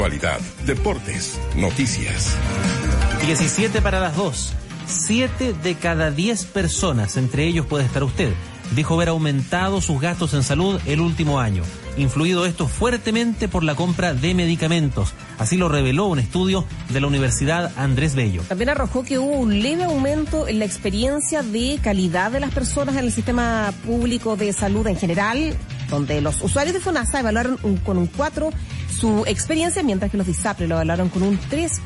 Actualidad, deportes, noticias. 17 para las 2. 7 de cada 10 personas, entre ellos puede estar usted, dijo haber aumentado sus gastos en salud el último año, influido esto fuertemente por la compra de medicamentos. Así lo reveló un estudio de la Universidad Andrés Bello. También arrojó que hubo un leve aumento en la experiencia de calidad de las personas en el sistema público de salud en general, donde los usuarios de FONASA evaluaron con un 4 su experiencia, mientras que los de ISAPRE lo evaluaron con un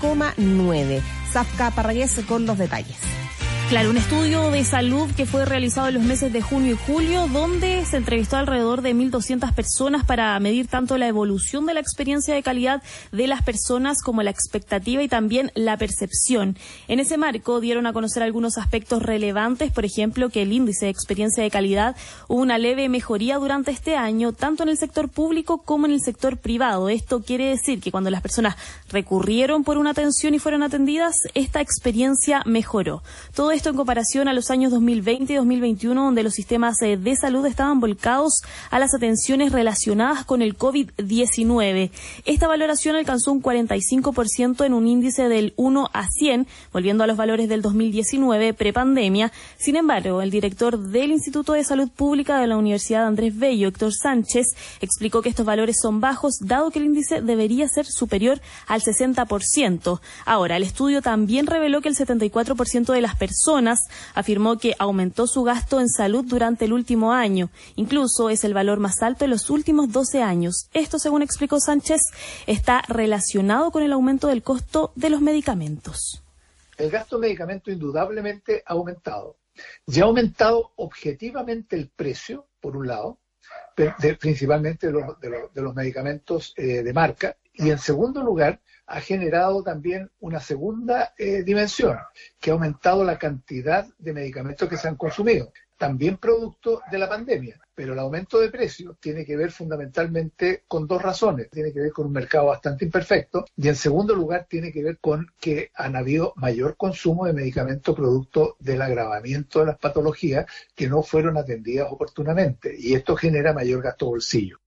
3,9. Zafka Parragués con los detalles. Claro, un estudio de salud que fue realizado en los meses de junio y julio, donde se entrevistó alrededor de 1.200 personas para medir tanto la evolución de la experiencia de calidad de las personas como la expectativa y también la percepción. En ese marco dieron a conocer algunos aspectos relevantes, por ejemplo, que el índice de experiencia de calidad hubo una leve mejoría durante este año, tanto en el sector público como en el sector privado. Esto quiere decir que cuando las personas recurrieron por una atención y fueron atendidas, esta experiencia mejoró. Todo esto en comparación a los años 2020 y 2021, donde los sistemas de salud estaban volcados a las atenciones relacionadas con el COVID-19. Esta valoración alcanzó un 45% en un índice del 1 a 100, volviendo a los valores del 2019, prepandemia. Sin embargo, el director del Instituto de Salud Pública de la Universidad Andrés Bello, Héctor Sánchez, explicó que estos valores son bajos, dado que el índice debería ser superior al 60%. Ahora, el estudio también reveló que el 74% de las personas afirmó que aumentó su gasto en salud durante el último año. Incluso es el valor más alto en los últimos 12 años. Esto, según explicó Sánchez, está relacionado con el aumento del costo de los medicamentos. El gasto de medicamentos indudablemente ha aumentado. Ya ha aumentado objetivamente el precio, por un lado, principalmente de los medicamentos de marca, y en segundo lugar, ha generado también una segunda dimensión, que ha aumentado la cantidad de medicamentos que se han consumido, también producto de la pandemia. Pero el aumento de precios tiene que ver fundamentalmente con dos razones. Tiene que ver con un mercado bastante imperfecto y en segundo lugar tiene que ver con que han habido mayor consumo de medicamentos producto del agravamiento de las patologías que no fueron atendidas oportunamente, y esto genera mayor gasto bolsillo.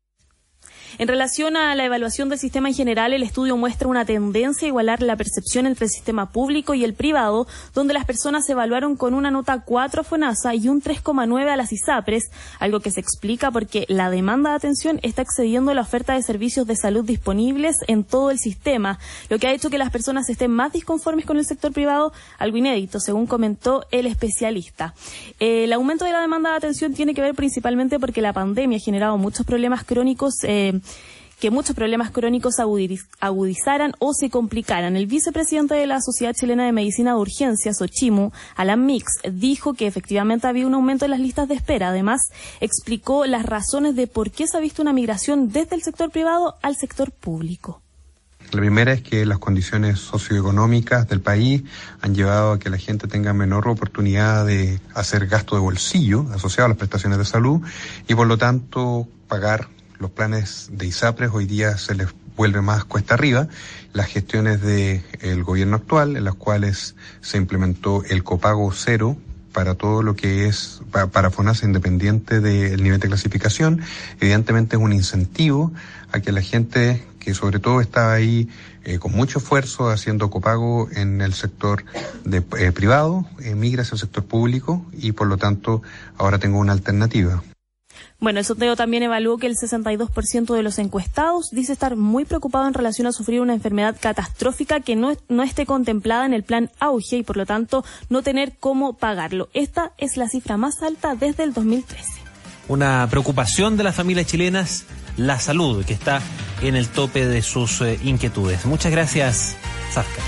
En relación a la evaluación del sistema en general, el estudio muestra una tendencia a igualar la percepción entre el sistema público y el privado, donde las personas se evaluaron con una nota 4 a FONASA y un 3,9 a las ISAPRES, algo que se explica porque la demanda de atención está excediendo la oferta de servicios de salud disponibles en todo el sistema, lo que ha hecho que las personas estén más disconformes con el sector privado, algo inédito, según comentó el especialista. El aumento de la demanda de atención tiene que ver principalmente porque la pandemia ha generado muchos problemas crónicos, que muchos problemas crónicos agudizaran o se complicaran. El vicepresidente de la Sociedad Chilena de Medicina de Urgencias, SOCHIMU, Alan Mix, dijo que efectivamente había un aumento en las listas de espera. Además, explicó las razones de por qué se ha visto una migración desde el sector privado al sector público. La primera es que las condiciones socioeconómicas del país han llevado a que la gente tenga menor oportunidad de hacer gasto de bolsillo asociado a las prestaciones de salud y por lo tanto pagar los planes de ISAPRES hoy día se les vuelve más cuesta arriba. Las gestiones del gobierno actual, en las cuales se implementó el copago cero para todo lo que es para FONASA independiente del nivel de clasificación, evidentemente es un incentivo a que la gente que sobre todo estaba ahí con mucho esfuerzo haciendo copago en el sector privado, migra hacia el sector público y por lo tanto ahora tengo una alternativa. Bueno, el sondeo también evaluó que el 62% de los encuestados dice estar muy preocupado en relación a sufrir una enfermedad catastrófica que no esté contemplada en el plan Auge y por lo tanto no tener cómo pagarlo. Esta es la cifra más alta desde el 2013. Una preocupación de las familias chilenas, la salud, que está en el tope de sus inquietudes. Muchas gracias, Zafka.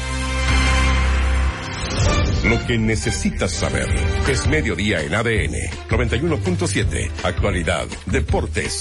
Lo que necesitas saber es Mediodía en ADN 91.7. Actualidad, deportes.